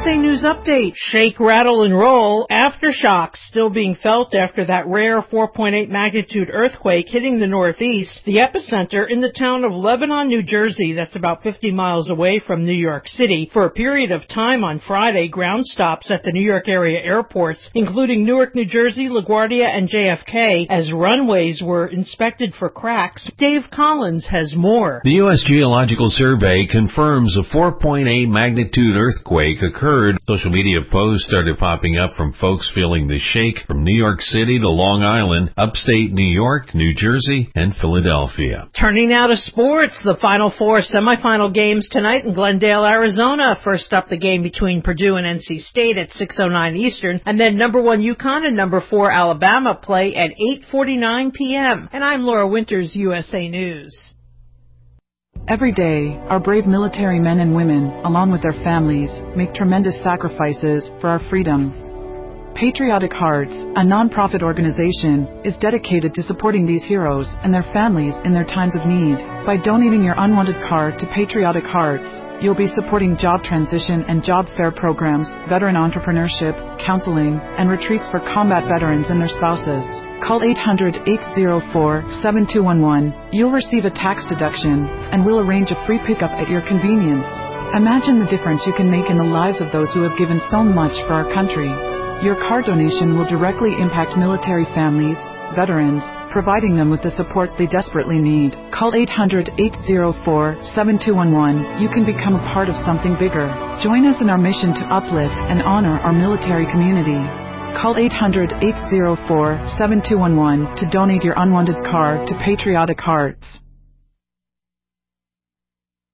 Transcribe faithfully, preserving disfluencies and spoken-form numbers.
S A News Update. Shake, rattle, and roll. Aftershocks still being felt after that rare four point eight magnitude earthquake hitting the Northeast. The epicenter in the town of Lebanon, New Jersey. That's about fifty miles away from New York City. For a period of time on Friday, ground stops at the New York area airports, including Newark, New Jersey, LaGuardia, and J F K, as runways were inspected for cracks. Dave Collins has more. The U S Geological Survey confirms a four point eight magnitude earthquake occurred. Social media posts started popping up from folks feeling the shake from New York City to Long Island, upstate New York, New Jersey, and Philadelphia. Turning now to sports, the Final Four semifinal games tonight in Glendale, Arizona. First up, the game between Purdue and N C State at six oh nine Eastern, and then number one UConn and number four Alabama play at eight forty-nine p.m. And I'm Laura Winters, U S A News. Every day, our brave military men and women, along with their families, make tremendous sacrifices for our freedom. Patriotic Hearts, a non-profit organization, is dedicated to supporting these heroes and their families in their times of need. By donating your unwanted car to Patriotic Hearts, you'll be supporting job transition and job fair programs, veteran entrepreneurship, counseling, and retreats for combat veterans and their spouses. Call eight hundred, eight oh four, seven two one one. You'll receive a tax deduction, and we'll arrange a free pickup at your convenience. Imagine the difference you can make in the lives of those who have given so much for our country. Your car donation will directly impact military families, veterans, providing them with the support they desperately need. Call eight hundred, eight oh four, seven two one one. You can become a part of something bigger. Join us in our mission to uplift and honor our military community. Call eight hundred, eight oh four, seven two one one to donate your unwanted car to Patriotic Hearts.